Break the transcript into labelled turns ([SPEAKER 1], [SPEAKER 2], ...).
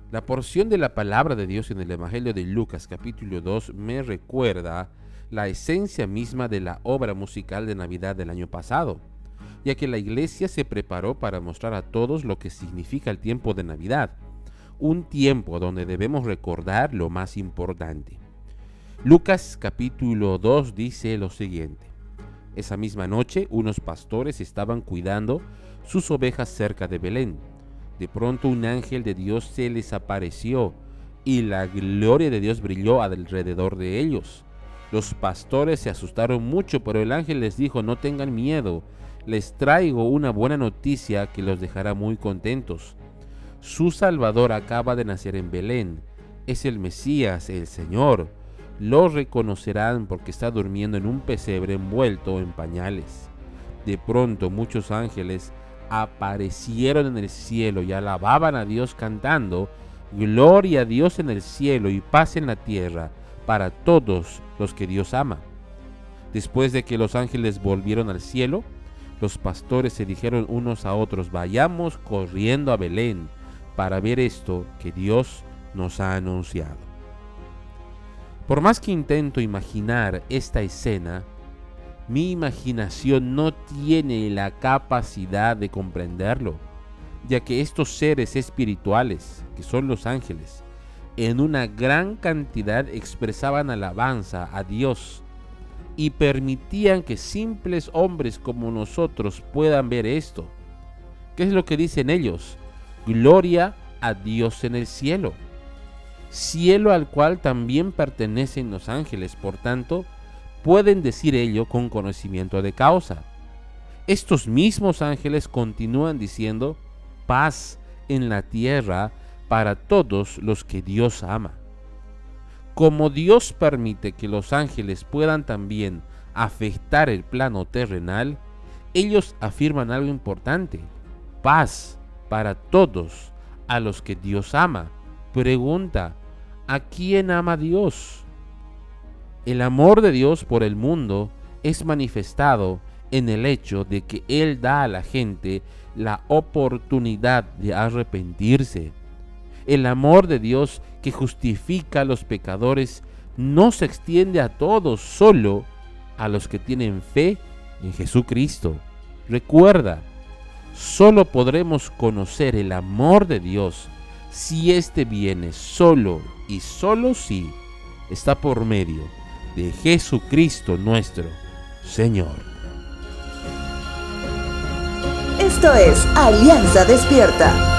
[SPEAKER 1] La porción de la palabra de Dios en el Evangelio de Lucas capítulo 2 me recuerda la esencia misma de la obra musical de Navidad del año pasado, ya que la iglesia se preparó para mostrar a todos lo que significa el tiempo de Navidad, un tiempo donde debemos recordar lo más importante. Lucas capítulo 2 dice lo siguiente: esa misma noche unos pastores estaban cuidando sus ovejas cerca de Belén. De pronto un ángel de Dios se les apareció y la gloria de Dios brilló alrededor de ellos. Los pastores se asustaron mucho, pero el ángel les dijo: no tengan miedo, les traigo una buena noticia que los dejará muy contentos. Su Salvador acaba de nacer en Belén, es el Mesías, el Señor. Lo reconocerán porque está durmiendo en un pesebre envuelto en pañales. De pronto muchos ángeles aparecieron en el cielo y alababan a Dios cantando: gloria a Dios en el cielo y paz en la tierra para todos los que Dios ama. Después de que los ángeles volvieron al cielo, los pastores se dijeron unos a otros: vayamos corriendo a Belén para ver esto que Dios nos ha anunciado. Por más que intento imaginar esta escena, mi imaginación no tiene la capacidad de comprenderlo, ya que estos seres espirituales, que son los ángeles, en una gran cantidad expresaban alabanza a Dios y permitían que simples hombres como nosotros puedan ver esto. ¿Qué es lo que dicen ellos? Gloria a Dios en el cielo. Cielo al cual también pertenecen los ángeles, por tanto, pueden decir ello con conocimiento de causa. Estos mismos ángeles continúan diciendo: paz en la tierra para todos los que Dios ama. Como Dios permite que los ángeles puedan también afectar el plano terrenal, ellos afirman algo importante: paz para todos a los que Dios ama. Pregunta: ¿a quién ama Dios? El amor de Dios por el mundo es manifestado en el hecho de que Él da a la gente la oportunidad de arrepentirse. El amor de Dios que justifica a los pecadores no se extiende a todos, solo a los que tienen fe en Jesucristo. Recuerda, solo podremos conocer el amor de Dios si éste viene solo y solo si está por medio de Jesucristo nuestro Señor.
[SPEAKER 2] Esto es Alianza Despierta.